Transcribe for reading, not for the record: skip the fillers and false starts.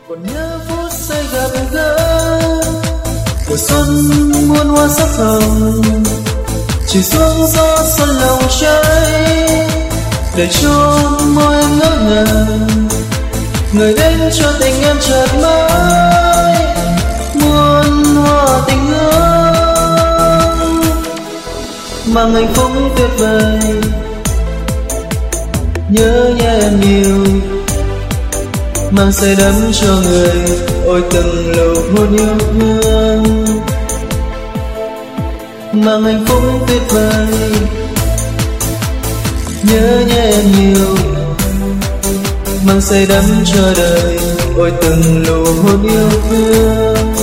còn nhớ phút giây gặp gỡ, mùa xuân muôn hoa sắc hồng chỉ xuống gió xuân lòng cháy, để cho môi em ngỡ ngàng người đến cho tình em chợt mãi muôn hoa tình hương mang hạnh phúc tuyệt vời. Nhớ nhé em nhiều mang say đắm cho người, ôi từng lúc hôn yêu thương mang hạnh phúc tuyệt vời. Nhớ nhé em nhiều mang say đắm cho đời, ôi từng lúc hôn yêu thương